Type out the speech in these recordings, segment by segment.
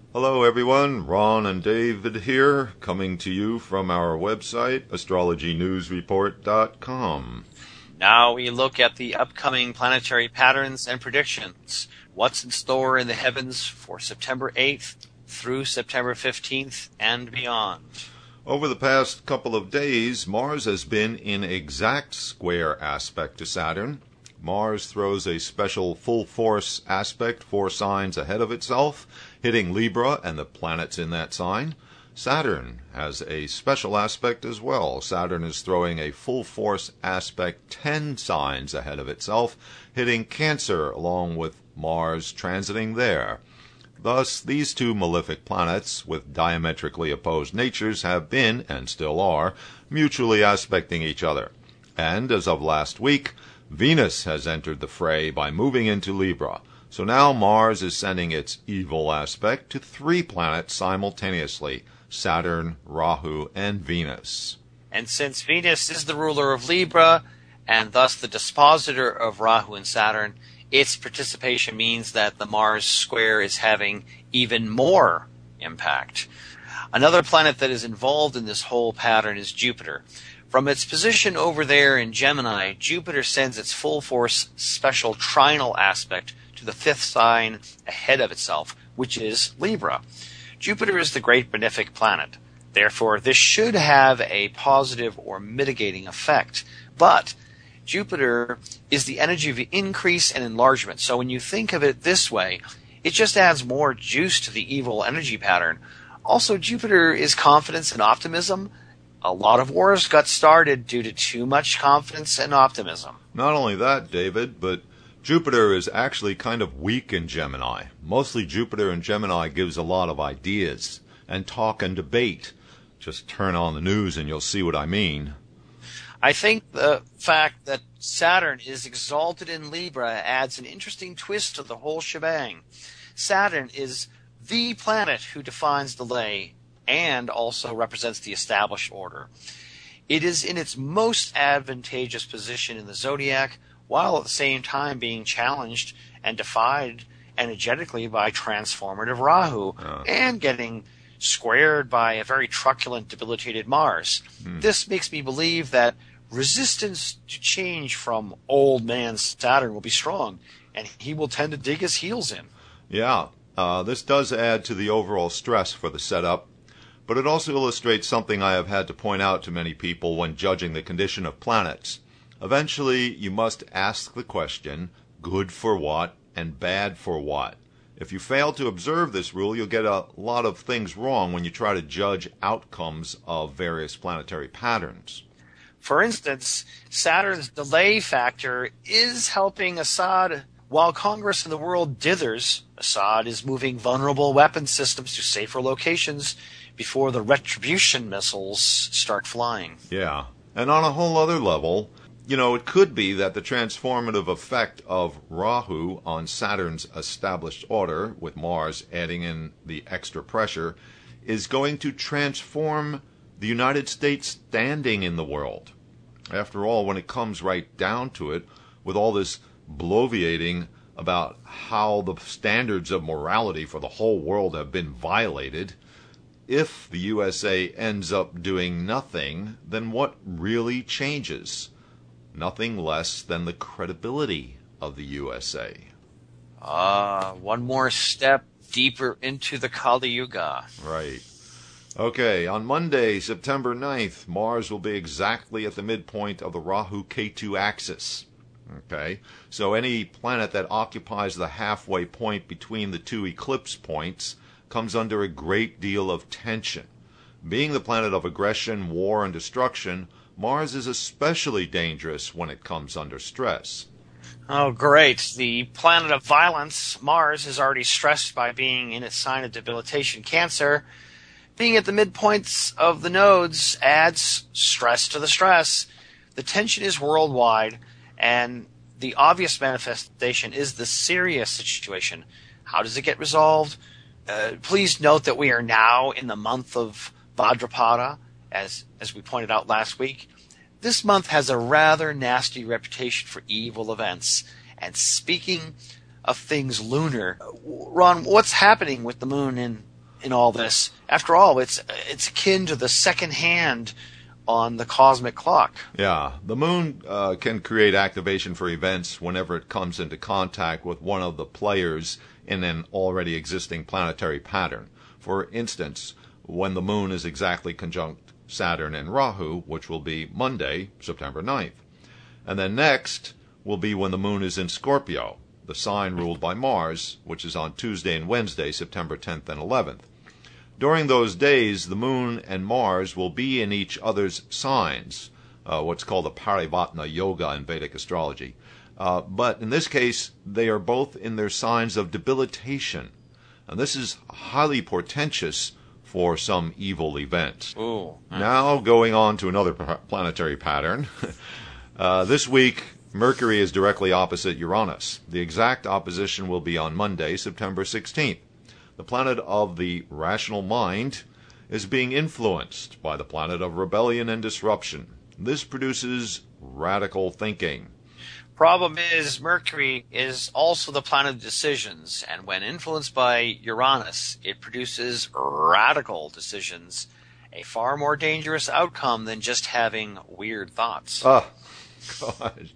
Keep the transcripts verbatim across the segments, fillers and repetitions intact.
Hello everyone, Ron and David here, coming to you from our website, astrology news report dot com. Now we look at the upcoming planetary patterns and predictions. What's in store in the heavens for September eighth through September fifteenth and beyond. Over the past couple of days, Mars has been in exact square aspect to Saturn. Mars throws a special full-force aspect four signs ahead of itself, hitting Libra and the planets in that sign. Saturn has a special aspect as well. Saturn is throwing a full-force aspect ten signs ahead of itself, hitting Cancer along with Mars transiting there. Thus, these two malefic planets with diametrically opposed natures have been, and still are, mutually aspecting each other. And as of last week, Venus has entered the fray by moving into Libra. So now Mars is sending its evil aspect to three planets simultaneously, Saturn, Rahu, and Venus. And since Venus is the ruler of Libra, and thus the dispositor of Rahu and Saturn, its participation means that the Mars square is having even more impact. Another planet that is involved in this whole pattern is Jupiter. From its position over there in Gemini, Jupiter sends its full-force special trinal aspect to the fifth sign ahead of itself, which is Libra. Jupiter is the great benefic planet. Therefore, this should have a positive or mitigating effect. But Jupiter is the energy of increase and enlargement. So when you think of it this way, it just adds more juice to the evil energy pattern. Also, Jupiter is confidence and optimism. A lot of wars got started due to too much confidence and optimism. Not only that, David, but Jupiter is actually kind of weak in Gemini. Mostly Jupiter in Gemini gives a lot of ideas and talk and debate. Just turn on the news and you'll see what I mean. I think the fact that Saturn is exalted in Libra adds an interesting twist to the whole shebang. Saturn is the planet who defines the lay and also represents the established order. It is in its most advantageous position in the zodiac, while at the same time being challenged and defied energetically by transformative Rahu, oh. and getting squared by a very truculent, debilitated Mars. Hmm. This makes me believe that resistance to change from old man Saturn will be strong, and he will tend to dig his heels in. Yeah, uh, this does add to the overall stress for the setup, but it also illustrates something I have had to point out to many people when judging the condition of planets. Eventually, you must ask the question, good for what and bad for what? If you fail to observe this rule, you'll get a lot of things wrong when you try to judge outcomes of various planetary patterns. For instance, Saturn's delay factor is helping Assad. While Congress and the world dithers, Assad is moving vulnerable weapon systems to safer locations before the retribution missiles start flying. Yeah, and on a whole other level, you know, it could be that the transformative effect of Rahu on Saturn's established order, with Mars adding in the extra pressure, is going to transform the United States' standing in the world. After all, when it comes right down to it, with all this bloviating about how the standards of morality for the whole world have been violated, if the U S A ends up doing nothing, then what really changes? Nothing less than the credibility of the U S A. Ah, uh, one more step deeper into the Kali Yuga. Right. Okay, on Monday, September ninth, Mars will be exactly at the midpoint of the Rahu Ketu axis. Okay, so any planet that occupies the halfway point between the two eclipse points comes under a great deal of tension. Being the planet of aggression, war, and destruction, Mars is especially dangerous when it comes under stress. Oh, great. The planet of violence, Mars, is already stressed by being in its sign of debilitation, Cancer. Being at the midpoints of the nodes adds stress to the stress. The tension is worldwide, and the obvious manifestation is the serious situation. How does it get resolved? Uh, please note that we are now in the month of Bhadrapada, as as we pointed out last week. This month has a rather nasty reputation for evil events. And speaking of things lunar, Ron, what's happening with the moon in in all this. After all, it's it's akin to the second hand on the cosmic clock. Yeah, the moon uh, can create activation for events whenever it comes into contact with one of the players in an already existing planetary pattern. For instance, when the moon is exactly conjunct Saturn and Rahu, which will be Monday, September ninth. And then next will be when the moon is in Scorpio, the sign ruled by Mars, which is on Tuesday and Wednesday, September tenth and eleventh. During those days, the moon and Mars will be in each other's signs, uh, what's called the Parivatna Yoga in Vedic astrology. Uh, but in this case, they are both in their signs of debilitation. And this is highly portentous for some evil event. Ooh. Now, going on to another planetary pattern. uh, this week, Mercury is directly opposite Uranus. The exact opposition will be on Monday, September sixteenth. The planet of the rational mind is being influenced by the planet of rebellion and disruption. This produces radical thinking. Problem is, Mercury is also the planet of decisions, and when influenced by Uranus, it produces radical decisions, a far more dangerous outcome than just having weird thoughts. Oh, God.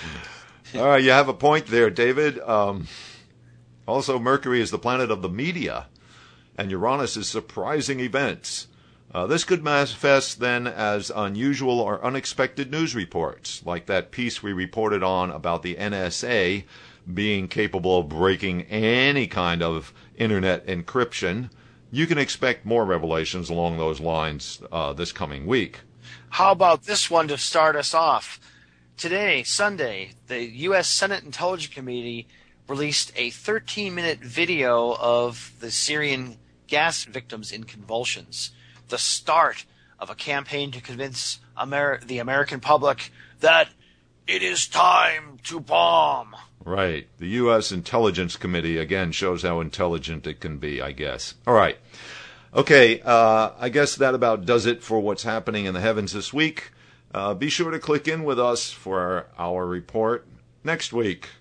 All right, you have a point there, David. Um... Also, Mercury is the planet of the media, and Uranus is surprising events. Uh, this could manifest then as unusual or unexpected news reports, like that piece we reported on about the N S A being capable of breaking any kind of internet encryption. You can expect more revelations along those lines uh, this coming week. How about this one to start us off? Today, Sunday, the U S Senate Intelligence Committee released a thirteen-minute video of the Syrian gas victims in convulsions, the start of a campaign to convince Amer- the American public that it is time to bomb. Right. The U S Intelligence Committee, again, shows how intelligent it can be, I guess. All right. Okay, uh, I guess that about does it for what's happening in the heavens this week. Uh, be sure to click in with us for our report next week.